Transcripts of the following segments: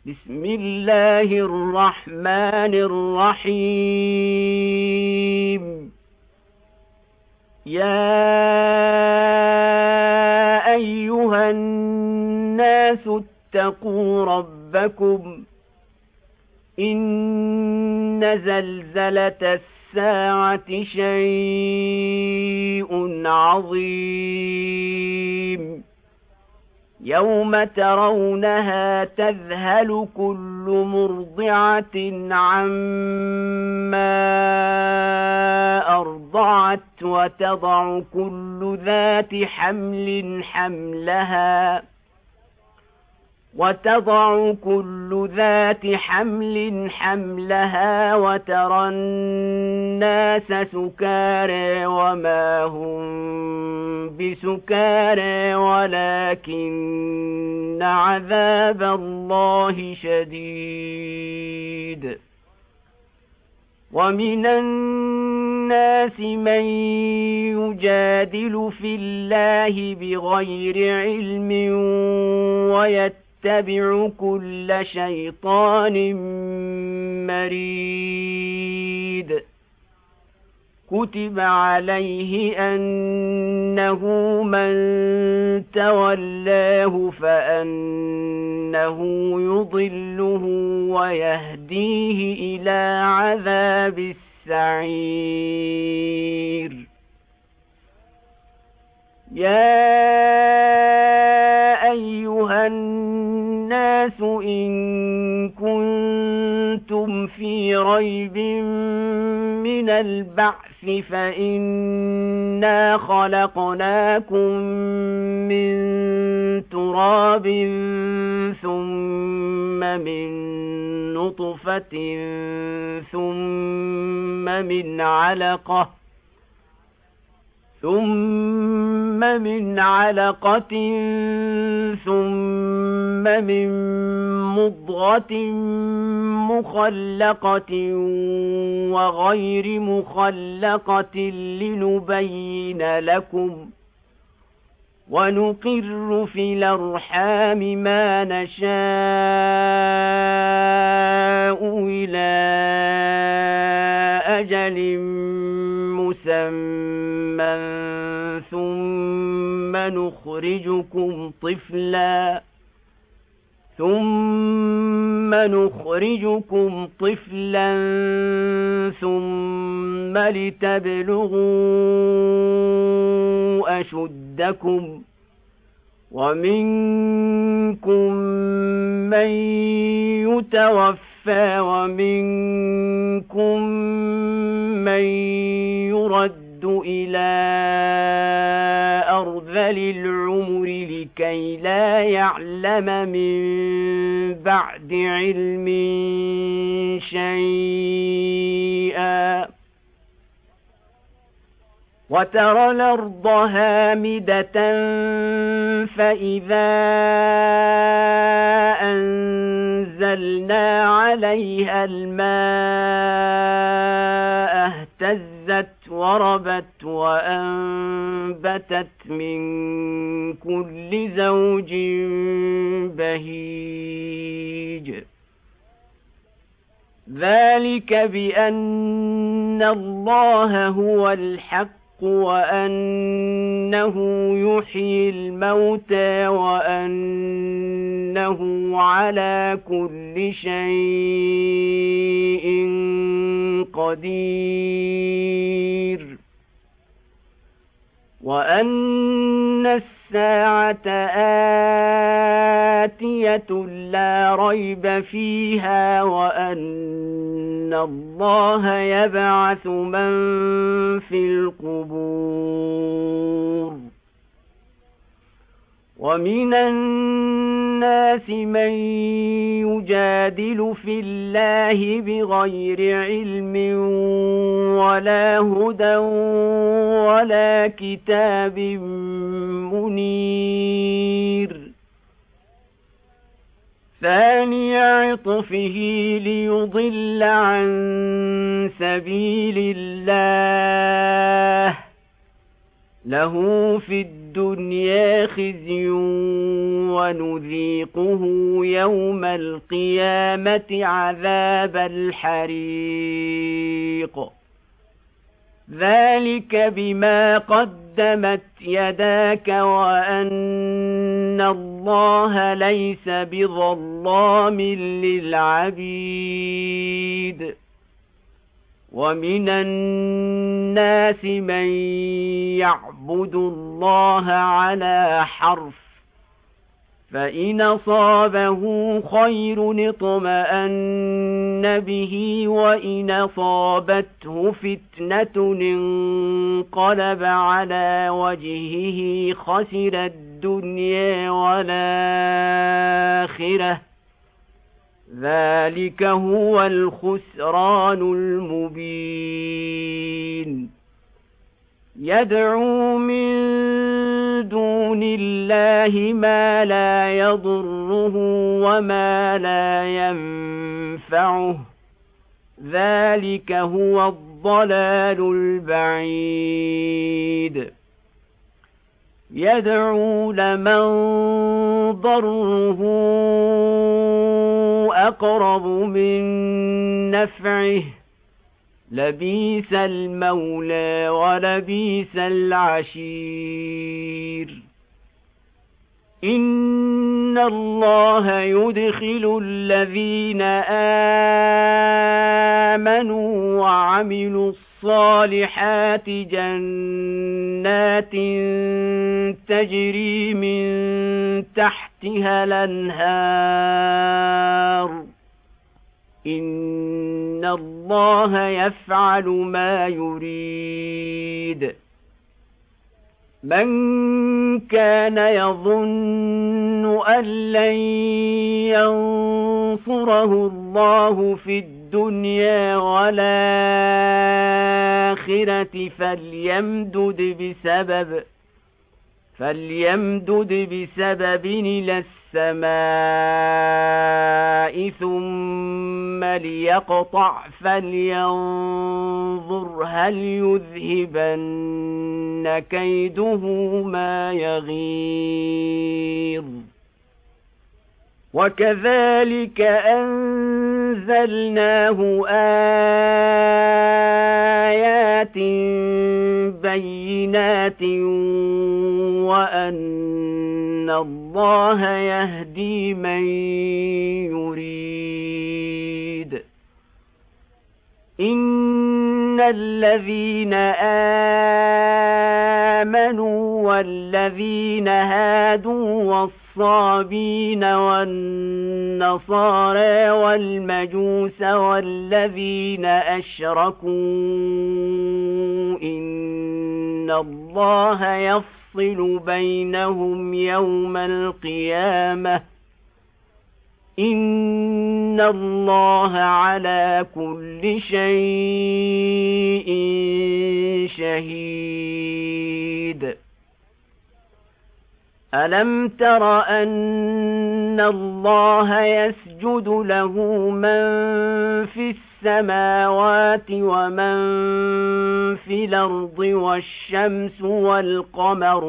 بسم الله الرحمن الرحيم. يا أيها الناس اتقوا ربكم إن زلزلة الساعة شيء عظيم يوم ترونها تذهل كل مرضعة عما أرضعت وتضع كل ذات حمل حملها وترى الناس سكارى وما هم بسكارى ولكن عذاب الله شديد. ومن الناس من يجادل في الله بغير علم ويتبع كل شيطان مريد. كتب عليه أنه من تولاه فأنه يضله ويهديه إلى عذاب السعير. يا أيها الناس إن كنتم في ريب من البعث فإنا خلقناكم من تراب ثم من نطفة ثم من علقة ثم من مضغة مخلقة وغير مخلقة لنبين لكم ونقر في الأرحام ما نشاء إلى أجل مسمى ثم نخرجكم طفلا ثم لتبلغوا أشدكم ومنكم من يتوفى ومنكم من يرد إلى أرذل العمر لكي لا يعلم من بعد علم شيئا. وترى الأرض هامدة فإذا أنزلنا عليها الماء اهتزت وربت وأنبتت من كل زوج بهيج. ذلك بأن الله هو الحق وأنه يحيي الموتى وأنه على كل شيء قدير وأن الساعة آتية لا ريب فيها وأن الله يبعث من في القبور. ومن الناس من يجادل في الله بغير علم ولا هدى ولا كتاب منير. ثاني عطفه ليضل عن سبيل الله له في الدنيا الدنيا خزي ونذيقه يوم القيامة عذاب الحريق ذلك بما قدمت يداك وأن الله ليس بظلام للعبيد ومن الناس من يعبد الله على حرف فإن أصابه خير اطمأن به وإن أصابته فتنة انقلب على وجهه خسر الدنيا والآخرة ذلك هو الخسران المبين يدعو من دون الله ما لا يضره وما لا ينفعه ذلك هو الضلال البعيد يدعو لمن ضره أقرب من نفعه لبيس المولى ولبيس العشير إن الله يدخل الذين آمنوا وعملوا الصالحات جنات تجري من تحتها الأنهار إن الله يفعل ما يريد من كان يظن أن لن ينصره الله في الدنيا والآخرة فليمدد بسبب إلى السماء ثم ليقطع فلينظر هل يذهبن كيده ما يغيظ وكذلك أنزلناه آيات بينات وأن الله يهدي من يريد إن الذين آمنوا والذين هادوا والصابين والنصارى والمجوس والذين أشركوا إن الله يفصل بينهم يوم القيامة إن الله على كل شيء شهيد ألم تر أن الله يسجد له من في السماوات ومن في الأرض والشمس والقمر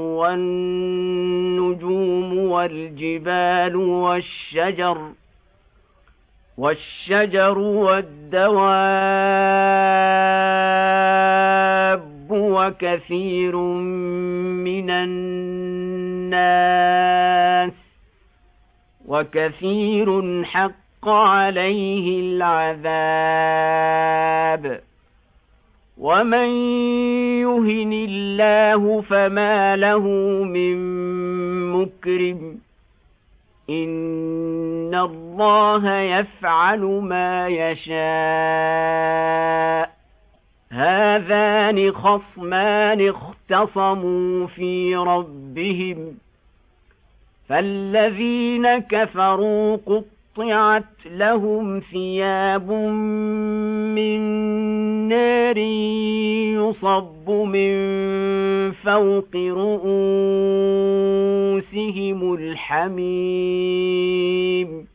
والنجوم والجبال والشجر والدواب وكثير من الناس وكثير حق عليه العذاب ومن يهن الله فما له من مكرم إن الله يفعل ما يشاء هذان خصمان اختصموا في ربهم فالذين كفروا قطعت لهم ثياب من نار يصب من فوق رؤوسهم الحميم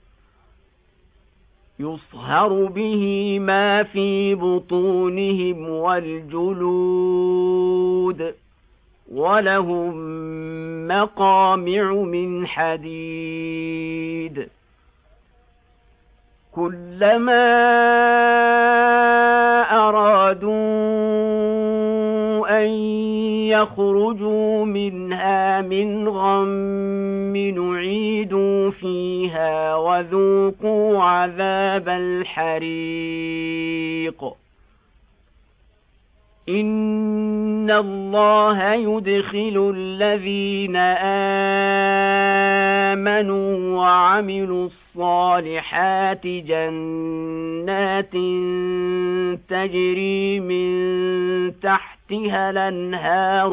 يصهر به ما في بطونهم والجلود وَلَهُم مَّقَامِعُ مِنْ حَدِيدٍ كُلَّمَا أَرَادُوا أَن يَخْرُجُوا مِنْهَا مِنْ غَمٍّ أُعِيدُوا فِيهَا وَذُوقُوا عَذَابَ الْحَرِيقِ إِنَّ اللَّهَ يُدْخِلُ الَّذِينَ آمَنُوا وَعَمِلُوا الصَّالِحَاتِ جَنَّاتٍ تَجْرِي مِن تَحْتِهَا الْأَنْهَارُ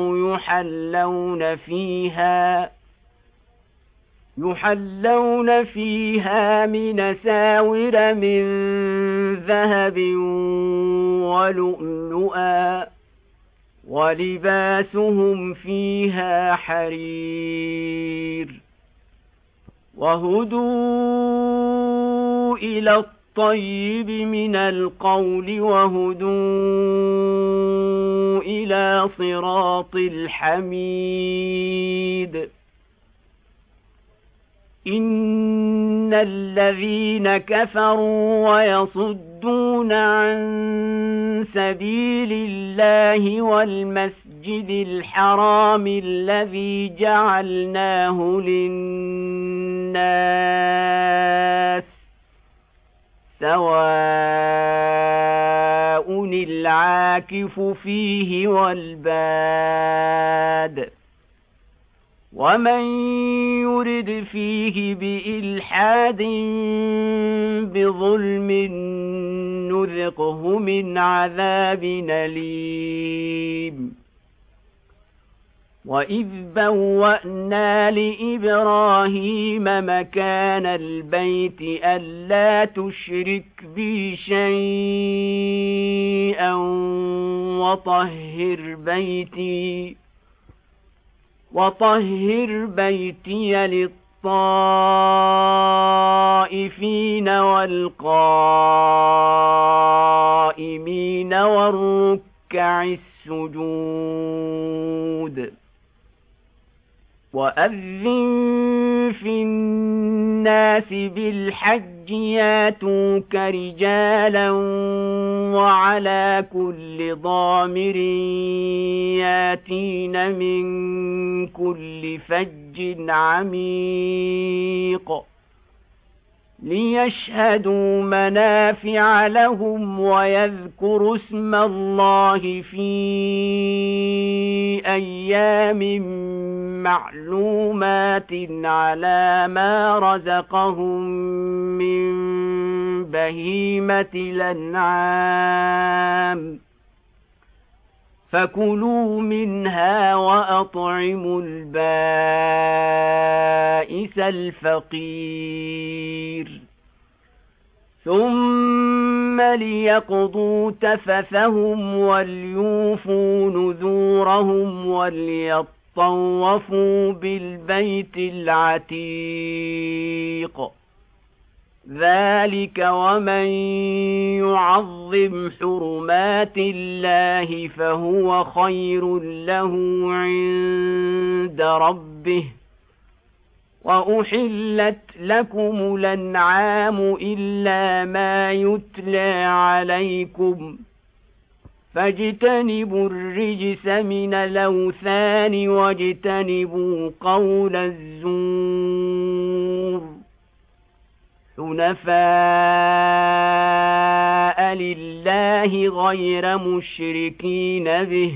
يُحَلَّوْنَ فِيهَا مِنْ أَسَاوِرَ مِنْ ذَهَبٍ وَلُؤْلُؤًا وَلِبَاسُهُمْ فِيهَا حَرِيرٌ وَهُدُوا إِلَى الطَّيِّبِ مِنَ الْقَوْلِ وَهُدُوا إِلَى صِرَاطِ الْحَمِيدِ إِنَّ الَّذِينَ كَفَرُوا وَيَصُدُّونَ عَن سَبِيلِ اللَّهِ وَالْمَسْجِدِ الْحَرَامِ الَّذِي جَعَلْنَاهُ لِلنَّاسِ سَوَاءٌ الْعَاكِفُ فِيهِ وَالْبَادِ وَمَن يُرِدْ فِيهِ بِإِلْحَادٍ بِظُلْمٍ نُذِقْهُ مِنْ عَذَابٍ أَلِيمٍ وَإِذْ بَوَّأْنَا لِإِبْرَاهِيمَ مَكَانَ الْبَيْتِ أَلَّا تُشْرِكْ بِي شَيْئًا وَطَهِّرْ بَيْتِيَ لِلطَّائِفِينَ وَالْقَائِمِينَ وَالرُّكَّعِ السُّجُودِ وَأَذِّن فِي النَّاسِ بِالْحَجِّ يَأْتُوكَ رِجَالًا وَعَلَى كُلِّ ضَامِرٍ يَأْتِينَ مِنْ كُلِّ فَجٍّ عَمِيقٍ لِيَشْهَدُوا مَنَافِعَ لَهُمْ وَيَذْكُرُوا اسْمَ اللَّهِ فِي أَيَّامٍ مَّعْلُومَاتٍ عَلَى مَا رَزَقَهُم مِّن بَهِيمَةِ الْأَنْعَامِ فَكُلُوا مِنْهَا وَأَطْعِمُوا الْبَائِسَ الْفَقِيرَ ثُمَّ لِيَقْضُوا تَفَثَهُمْ وَلْيُوفُوا نُذُورَهُمْ وليطوفوا بِالْبَيْتِ الْعَتِيقِ ذَلِكَ وَمَن يُعَظِّمْ حُرُمَاتِ اللَّهِ فَهُوَ خَيْرٌ لَّهُ عِندَ رَبِّهِ وَأُحِلَّتْ لَكُمُ الْأَنْعَامُ إِلَّا مَا يُتْلَىٰ عَلَيْكُمْ فَاجْتَنِبُوا الرِّجْسَ مِنَ الْأَوْثَانِ وَاجْتَنِبُوا قَوْلَ الزُّورِ حُنَفَاءَ لِلَّهِ غَيْرَ مُشْرِكِينَ بِهِ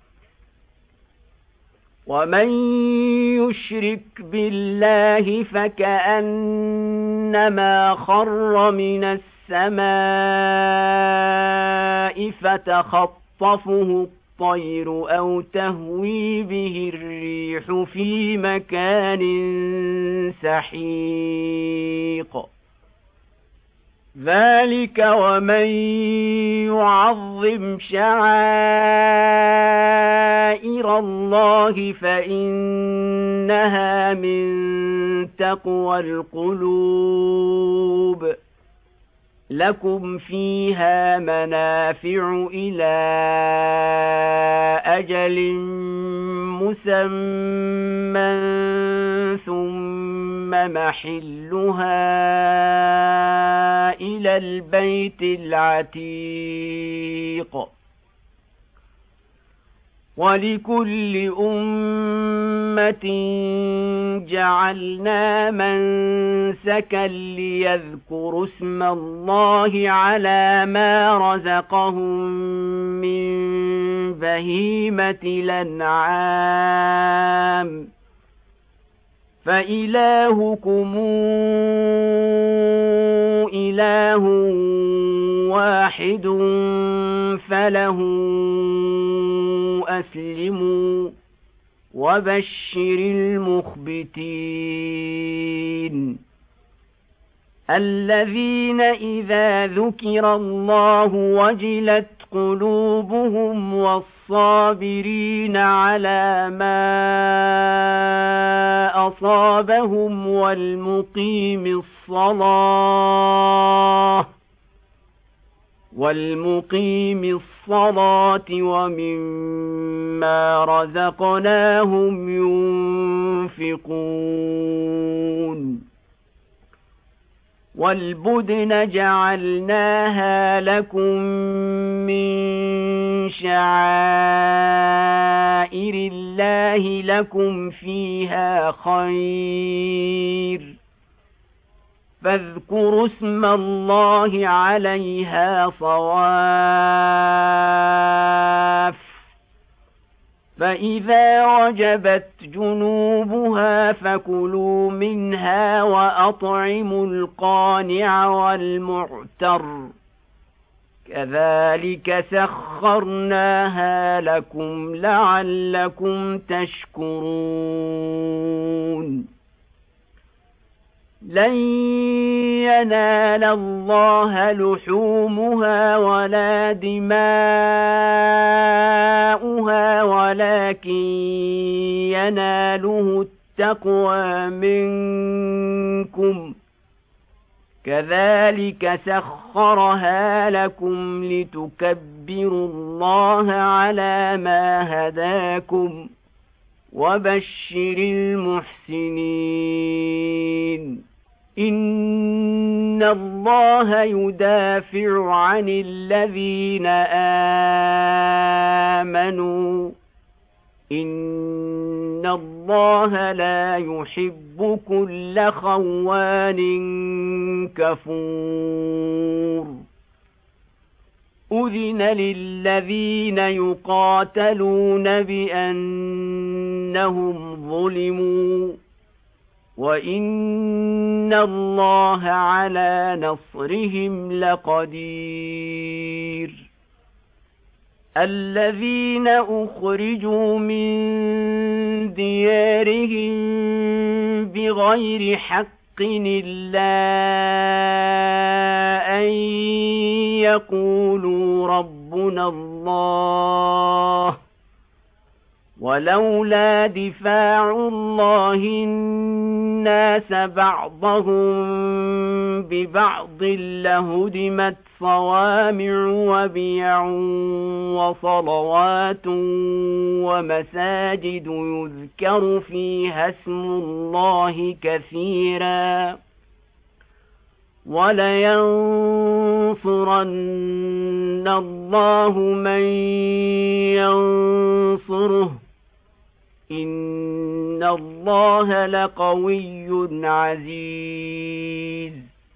وَمَن يُشْرِكْ بِاللَّهِ فَكَأَنَّمَا خَرَّ مِنَ السَّمَاءِ فَتَخَطَّفُهُ الطَّيْرُ أَوْ تَهْوِي بِهِ الرِّيحُ فِي مَكَانٍ سَحِيقٍ ذَلِكَ وَمَن يُعَظِّمْ شَعَائِرَ اللَّهِ فَإِنَّهَا مِن تَقْوَى الْقُلُوبِ لكم فيها منافع إلى أجل مسمى ثم محلها إلى البيت العتيق ولكل أمة جعلنا منسكا ليذكروا اسم الله على ما رزقهم من بهيمة الأنعام فإلهكم إله واحد فله أسلموا وبشر المخبتين الذين إذا ذكر الله وجلت قلوبهم والصابرين على ما أصابهم والمقيم الصلاة ومما رزقناهم ينفقون والبدن جعلناها لكم من شعائر الله لكم فيها خير فاذكروا اسم الله عليها صواف فإذا وجبت جنوبها فكلوا منها وأطعموا القانع والمعتر كذلك سخرناها لكم لعلكم تشكرون لن ينال الله لحومها ولا دماؤها ولكن يناله التقوى منكم كذلك سخرها لكم لتكبروا الله على ما هداكم وبشر المحسنين إن الله يدافع عن الذين آمنوا إن الله لا يحب كل خوان كفور أذن للذين يقاتلون بأنهم ظلموا وإن الله على نصرهم لقدير الذين أخرجوا من ديارهم بغير حق إلا أن يقولوا ربنا الله ولولا دفاع الله الناس بعضهم ببعض لهدمت صوامع وبيع وصلوات ومساجد يذكر فيها اسم الله كثيرا ولينصرن الله من ينصره إن الله لقوي عزيز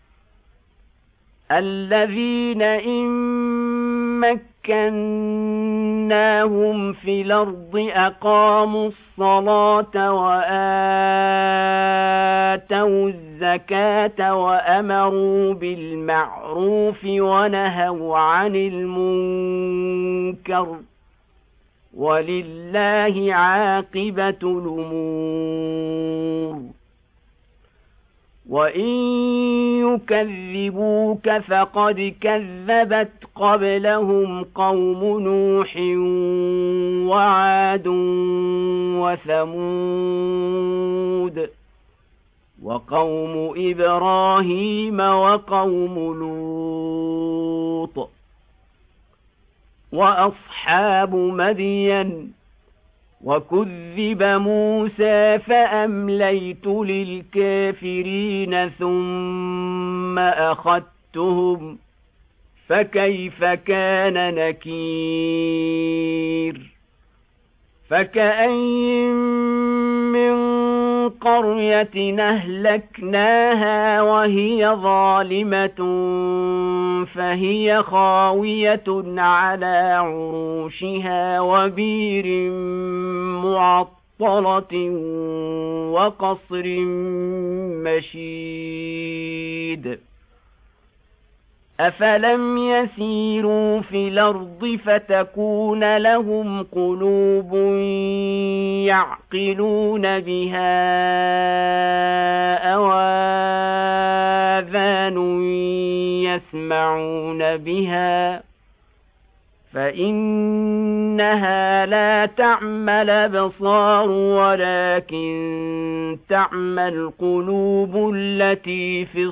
الذين إن مكناهم في الأرض أقاموا الصلاة وآتوا الزكاة وأمروا بالمعروف ونهوا عن المنكر ولله عاقبة الأمور وإن يكذبوك فقد كذبت قبلهم قوم نوح وعاد وثمود وقوم إبراهيم وقوم لوط وأصحاب مدين وكذب موسى فأمليت للكافرين ثم أخذتهم فكيف كان نكير فكأين من قرية أهلكناها وهي ظالمة فهي خاوية على عروشها وبير معطلة وقصر مشيد أفلم يسيروا في الأرض فتكون لهم قلوب يعقلون بها أو آذان يسمعون بها فإنها لا تعمى الأبصار ولكن تعمى القلوب التي في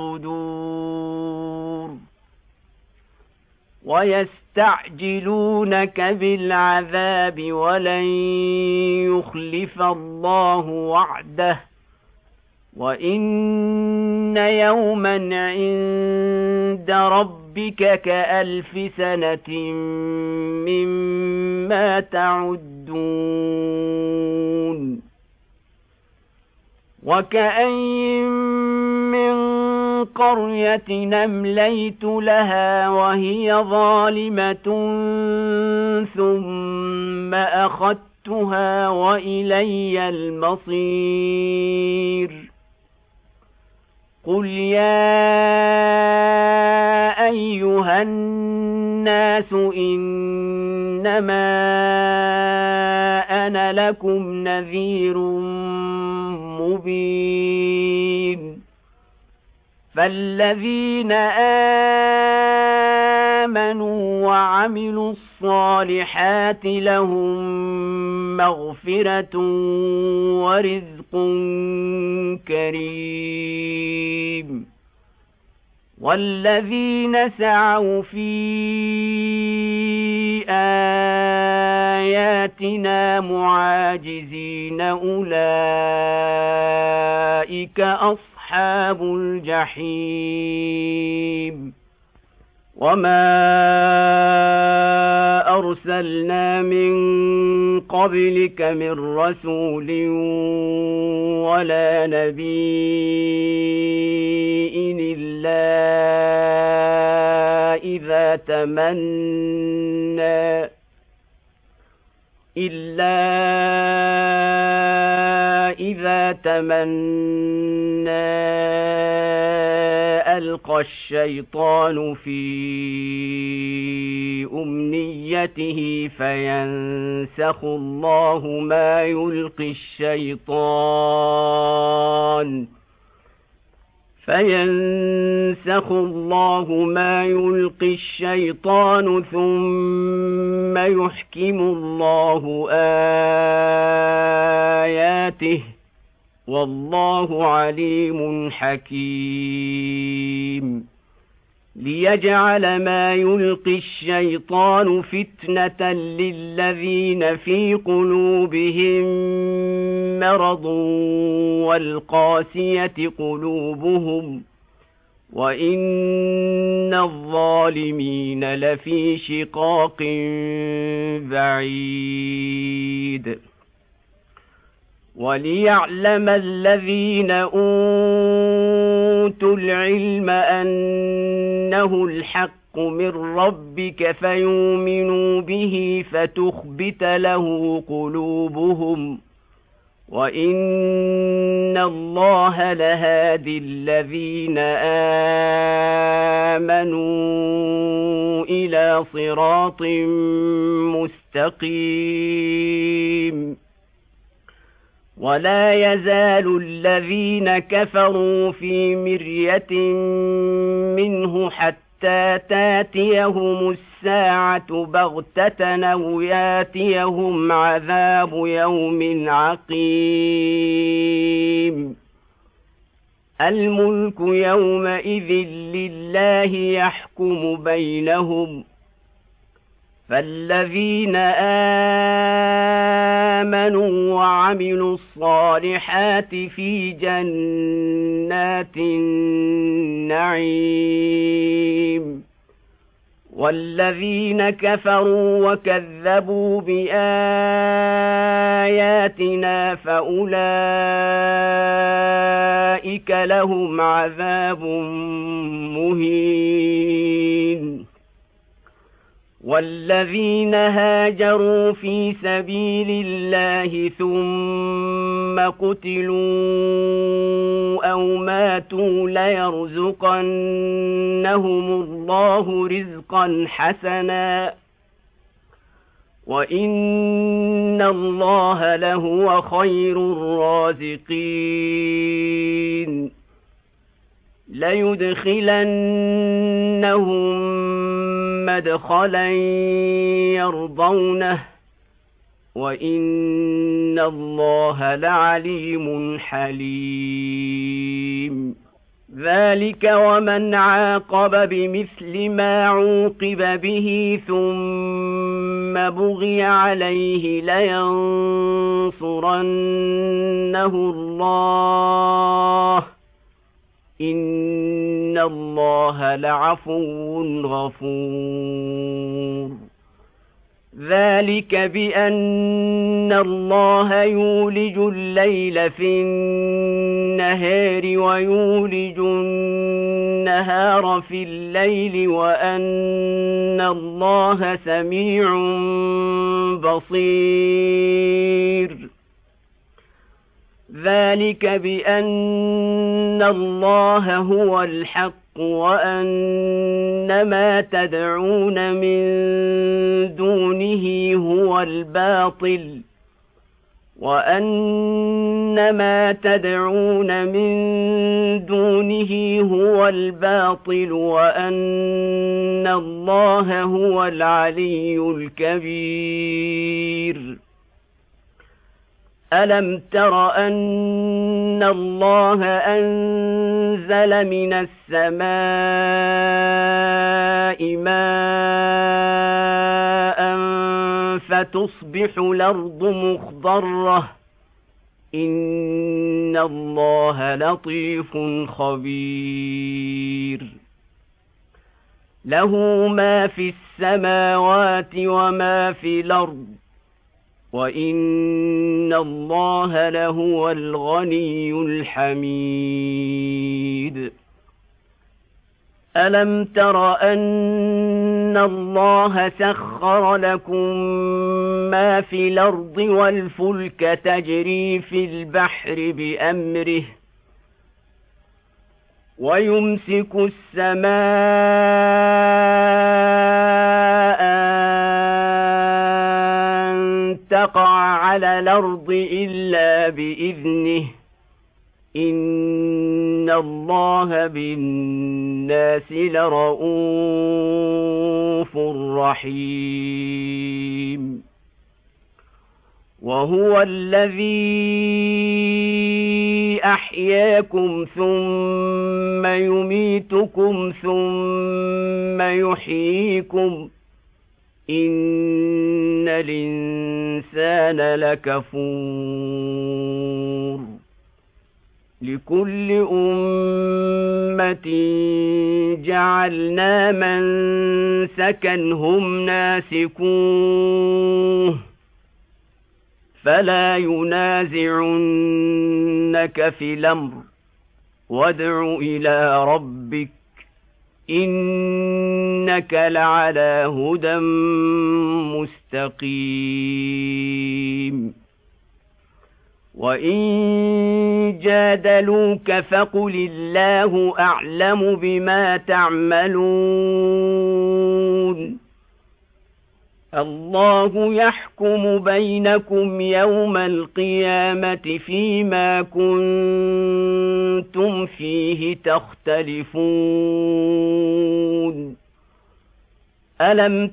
الصدور ويستعجلونك بالعذاب ولن يخلف الله وعده وإن يوما عند ربك كألف سنة مما تعدون وكأين من قرية أمليت لها وهي ظالمة ثم أخذتها وإلي المصير قل يا أيها الناس إنما أنا لكم نذير مبين فالذين آمنوا وعملوا الصالحات لهم مغفرة ورزق كريم والذين سعوا في آياتنا معاجزين أولئك أصحاب الجحيم وما أرسلنا من قبلك من رسول ولا نبي إلا إذا تمنى ألقى الشيطان في أمنيته فينسخ الله ما يلقي الشيطان ثم يحكم الله آياته والله عليم حكيم ليجعل ما يلقي الشيطان فتنة للذين في قلوبهم مرض والقاسية قلوبهم وإن الظالمين لفي شقاق بعيد وليعلم الذين أوتوا العلم أنه الحق من ربك فيؤمنوا به فتخبت له قلوبهم وإن الله لهادي الذين آمنوا إلى صراط مستقيم ولا يزال الذين كفروا في مرية منه حتى تاتيهم الساعة بغتة أو ياتيهم عذاب يوم عقيم الملك يومئذ لله يحكم بينهم فالذين آمنوا وعملوا الصالحات في جنات النعيم والذين كفروا وكذبوا بآياتنا فأولئك لهم عذاب مهين والذين هاجروا في سبيل الله ثم قتلوا أو ماتوا ليرزقنهم الله رزقا حسنا وإن الله لهو خير الرازقين ليدخلنهم مدخلا يرضونه وإن الله لعليم حليم ذلك ومن عاقب بمثل ما عوقب به ثم بغي عليه لينصرنه الله إن الله لعفو غفور ذلك بأن الله يولج الليل في النهار ويولج النهار في الليل وأن الله سميع بصير ذلك بأن الله هو الحق وأن ما تدعون من دونه هو الباطل وأن ما تدعون من دونه هو الباطل وأن الله هو العلي الكبير ألم تر أن الله أنزل من السماء ماء فتصبح الأرض مخضرة إن الله لطيف خبير له ما في السماوات وما في الأرض وإن الله لهو الغني الحميد ألم تر أن الله سخر لكم ما في الأرض والفلك تجري في البحر بأمره ويمسك السماء أن تقع على الأرض إلا بإذنه إن الله بالناس لرءوف رحيم وهو الذي أحياكم ثم يميتكم ثم يحييكم إن الإنسان لكفور لكل أمة جعلنا منسكا هم ناسكوه فلا ينازعنك في الأمر وادع إلى ربك إنك لعلى هدى مستقيم وإن جادلوك فقل الله أعلم بما تعملون الله يحكم بينكم يوم القيامة فيما كنتم فيه تختلفون ألم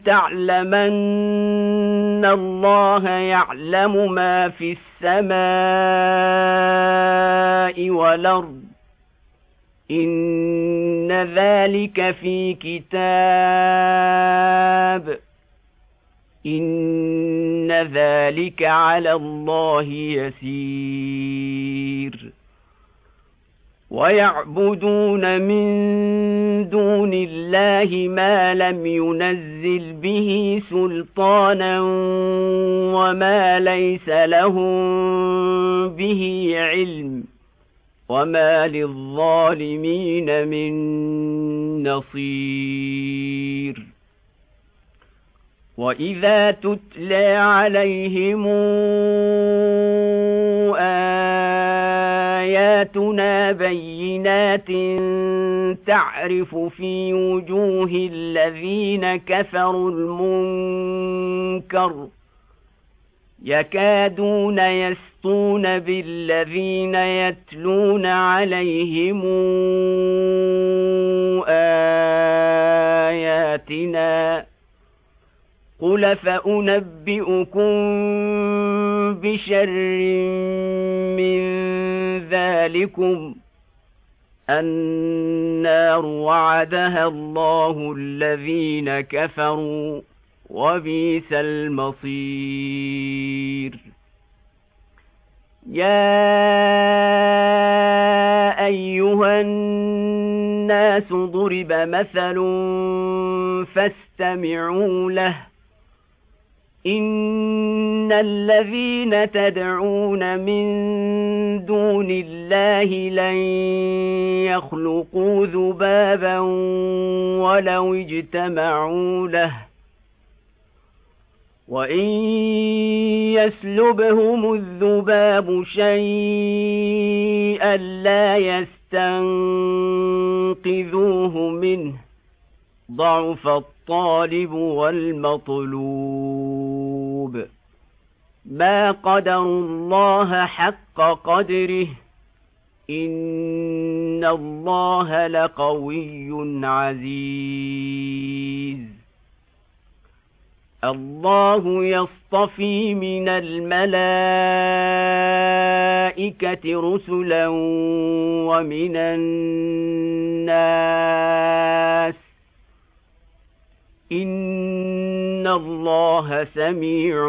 تعلمن الله يعلم ما في السماء والأرض إن ذلك في كتاب إن ذلك على الله يسير ويعبدون من دون الله ما لم ينزل به سلطانا وما ليس لهم به علم وما للظالمين من نصير وإذا تتلى عليهم آياتنا بينات تعرف في وجوه الذين كفروا المنكر يكادون يسطون بالذين يتلون عليهم آياتنا قل فأنبئكم بشر من ذلكم النار وعدها الله الذين كفروا وبئس المصير يا أيها الناس ضرب مثل فاستمعوا له إن الذين تدعون من دون الله لن يخلقوا ذبابا ولو اجتمعوا له وإن يسلبهم الذباب شيئا لا يستنقذوه منه ضعف الطالب والمطلوب ما قدروا الله حق قدره إن الله لقوي عزيز الله يصطفي من الملائكة رسلا ومن الناس إن الله سميع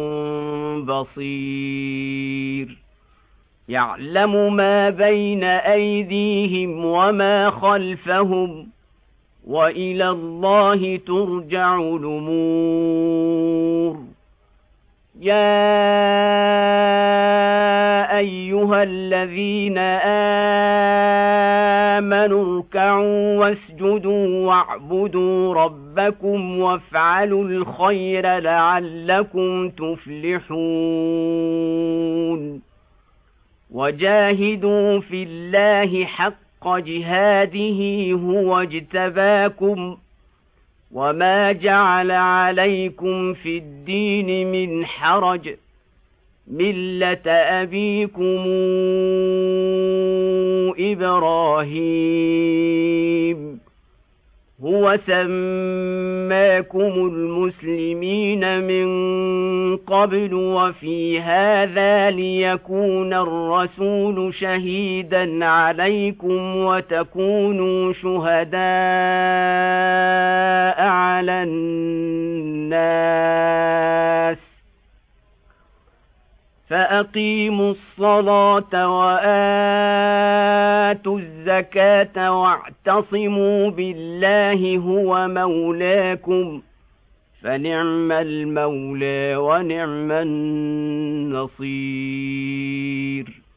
بصير يعلم ما بين أيديهم وما خلفهم وإلى الله ترجع الأمور يا أيها الذين آمنوا اركعوا واسجدوا واعبدوا ربكم وافعلوا الخير لعلكم تفلحون وجاهدوا في الله حق جهاده هو اجتباكم وما جعل عليكم في الدين من حرج ملة أبيكم إبراهيم هو سماكم المسلمين من قبل وفي هذا ليكون الرسول شهيدا عليكم وتكونوا شهداء على الناس فأقيموا الصلاة وآتوا الزكاة واعتصموا بالله هو مولاكم فنعم المولى ونعم النصير